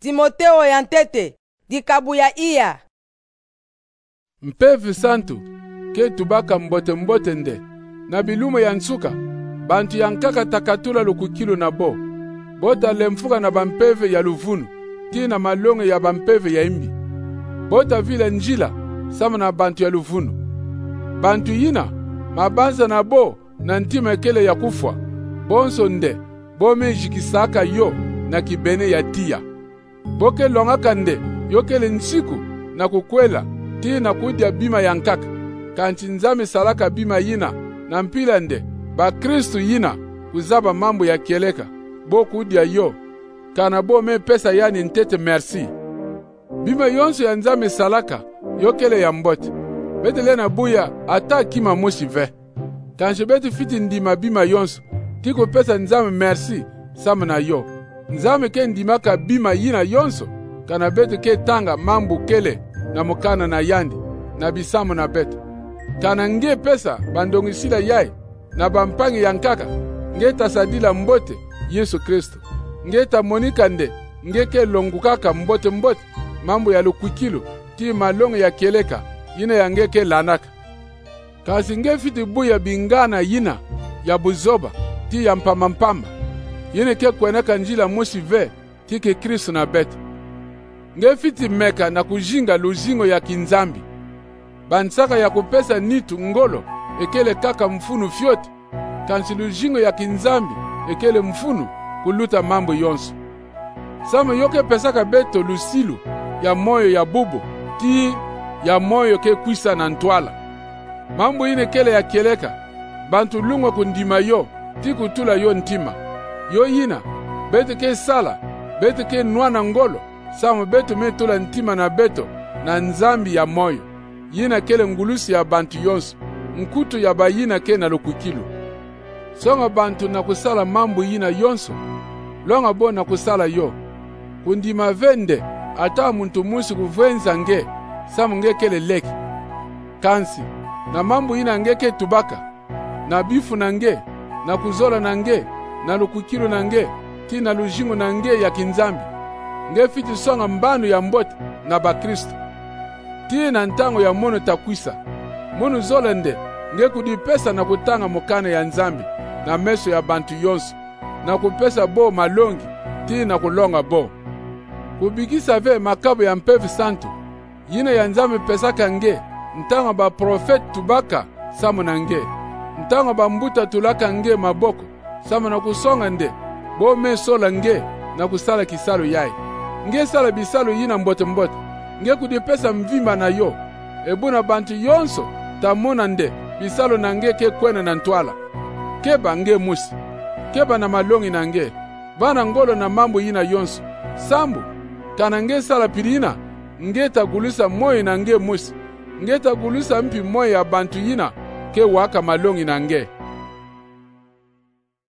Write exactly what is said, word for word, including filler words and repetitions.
Timoteo ya ntete dikabu ya iya. Mpevi santu ke tubaka mbote mbote nde na bilumo ya nsuka bantu yankaka takatula lukukilo na bo bota lemfuka na bampeve ya luvunu ti na malonge ya bampeve ya imbi bota vila njila sama na bantu ya luvunu bantu yina mabanza na bo na ntima ekele ya kufwa bonso nde bome jikisaka yo na kibene ya tia boke longaka nde yokele nsiku na kukwela ti na kudia bima yankaka kanchi nzame salaka bima yina na mpila nde ba Kristu yina kuzaba mambo ya kieleka bo kudia yo kana bo me pesa yani ntete merci bima yonso ya nzame salaka yokele ya mbote betele na buya ata kima moshi ve kanchi beti fiti ndima bima yonso tiko pesa nzame merci sama na yo nzame ke ndimaka bima yina yonso kana betu ke tanga mambu kele na mukana na yandi na bisamu na betu kana nge pesa bandongisila yai na bampangi yankaka nge tasadila mbote Yesu Kristo nge tamonika nde nge ke longukaka mbote mbote mambu ya lukwikilo ti malongo ya kieleka yina ya nge ke lanaka kasi nge fiti buya bingana yina ya buzoba ti ya mpamampamba yine ke kweneka njila moshi ve ti ke Kristo na betu nge fiti meka na kujinga luzingo ya kinzambi bansaka ya kupesa nitu ngolo ekele kaka mfunu fyote kansi luzingo ya kinzambi ekele mfunu kuluta mambo yonso sama yoke pesaka beto lusilu ya moyo ya bubo ti ya moyo ke kwisa na ntwala mambo ine kele ya kieleka bantu lungwa kundima yo ti kutula yo ntima yo yina beto ke sala beto ke nwana ngolo sama beto metula ntima na beto na nzambi ya moyo yina kele ngulusi ya bantu yonso nkutu ya bayina ke na lukukilo songa bantu na kusala mambo yina yonso longa bo na kusala yo kundima vende ata muntu musi kuvenza nge sama nge kele leki kansi na mambo yina nge ke tubaka na bifu na nge na kuzola na nge na lukukilo na nge ti na lujingo na nge ya kinzambi nge fiti songa mbanu ya mbote na ba Kristo ti na ntango ya mono takwisa mono zola nde nge kudipesa na kutanga mukane ya nzambi na meso ya bantu yonso na kupesa bo malongi ti na kulonga bo kubikisa ve makabo ya mpevi santu yina ya nzambi pesaka nge ntango ba profet tubaka samu na nge ntango ba mbuta tulaka nge maboko samu na kusonga nde bo me sola nge na kusala kisalo yai nge sala bisalo yina mbote mbote nge kudipesa mvimba na yo ebuna bantu yonso tamona nde bisalo na nge ke kwena na ntwala keba nge musi keba na malongi na nge bana ngolo na mambo yina yonso sambu kana nge sala pirina nge tagulisa moyo na nge musi nge tagulisa mpi moyo ya bantu yina ke waka malongi na nge